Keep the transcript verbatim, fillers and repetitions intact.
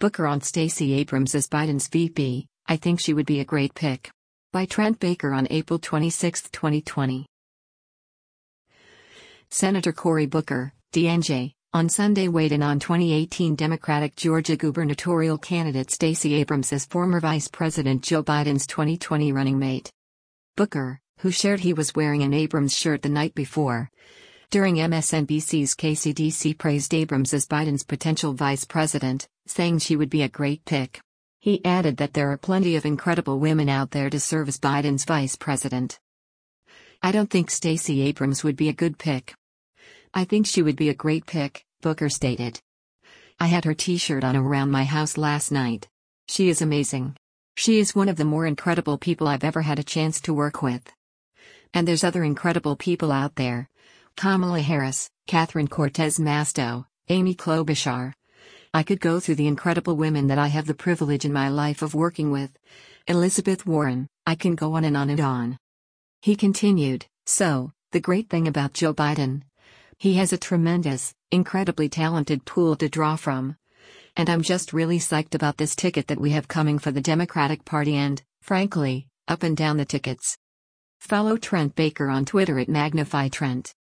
Booker on Stacey Abrams as Biden's V P, I think she would be a great pick. By Trent Baker on April twenty-sixth, twenty twenty. Senator Cory Booker, D N J, on Sunday weighed in on twenty eighteen Democratic Georgia gubernatorial candidate Stacey Abrams as former Vice President Joe Biden's twenty twenty running mate. Booker, who shared he was wearing an Abrams shirt the night before, during M S N B C's K C D C, praised Abrams as Biden's potential vice president, saying she would be a great pick. He added that there are plenty of incredible women out there to serve as Biden's vice president. I don't think Stacey Abrams would be a good pick. I think she would be a great pick, Booker stated. I had her t-shirt on around my house last night. She is amazing. She is one of the more incredible people I've ever had a chance to work with. And there's other incredible people out there. Kamala Harris, Catherine Cortez Masto, Amy Klobuchar. I could go through the incredible women that I have the privilege in my life of working with. Elizabeth Warren, I can go on and on and on. He continued, so, the great thing about Joe Biden. He has a tremendous, incredibly talented pool to draw from. And I'm just really psyched about this ticket that we have coming for the Democratic Party and, frankly, up and down the tickets. Follow Trent Baker on Twitter at Magnify Trent.